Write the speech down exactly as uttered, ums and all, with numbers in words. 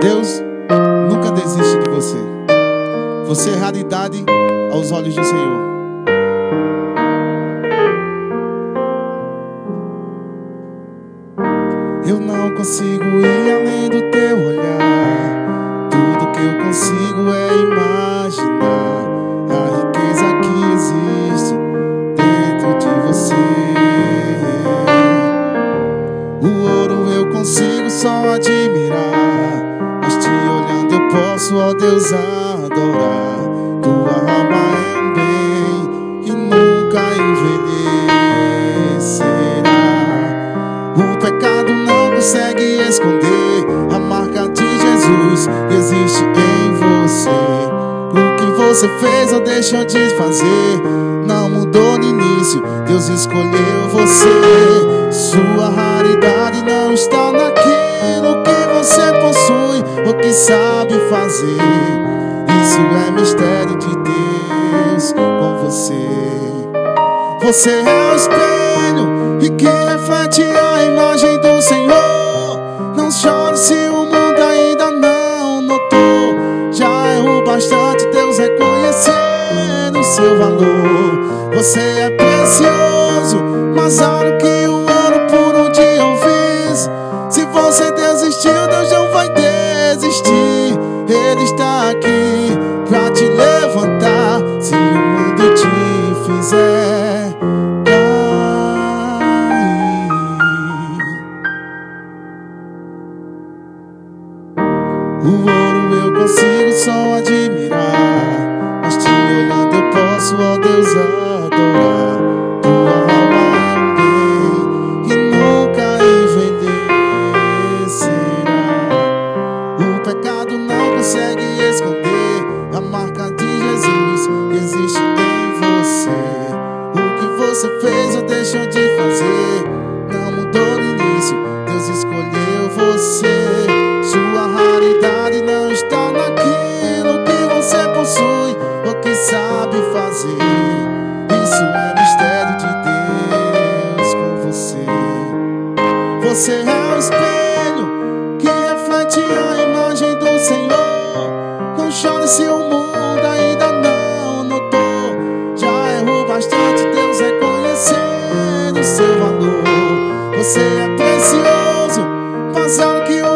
Deus nunca desiste de você. Você é raridade aos olhos do Senhor. Eu não consigo ir além do teu olhar. Tudo que eu consigo é imaginar a riqueza que existe dentro de você. O ouro eu consigo só admirar, mas te olhando eu posso, ó Deus, adorar. Tua alma é um bem que nunca envelhecerá. O pecado não consegue esconder a marca de Jesus que existe em você. O que você fez ou deixou de fazer não mudou no início. Deus escolheu você. Sua raridade não está naquilo que você possui ou que sabe fazer. Isso é mistério de Deus com você. Você é o espelho e que reflete a imagem do Senhor. Não chore se o mundo ainda não notou. Já errou bastante, Deus reconhecendo o seu valor. Você é precioso, mais alto que o ouro por um dia eu fiz. Se você desistiu, Deus não vai desistir. Ele está aqui pra te levantar. Se o mundo te fizer cair. O ouro eu consigo só admirar, mas te olhando eu posso, ó Deus, adorar. Tua alma é um bem que nunca envelhecerá. O pecado não consegue esconder a marca de Jesus que existe em você. O que você fez ou deixou de fazer não mudou no início. Deus escolheu você. Sua raridade não está naquilo que você possui ou que sabe fazer. Isso é mistério de Deus com você. Você é o espelho que reflete a imagem do Senhor. Não chore se o mundo ainda não notou. Já errou bastante, Deus reconhecendo o seu valor. Você é precioso, mais alto que o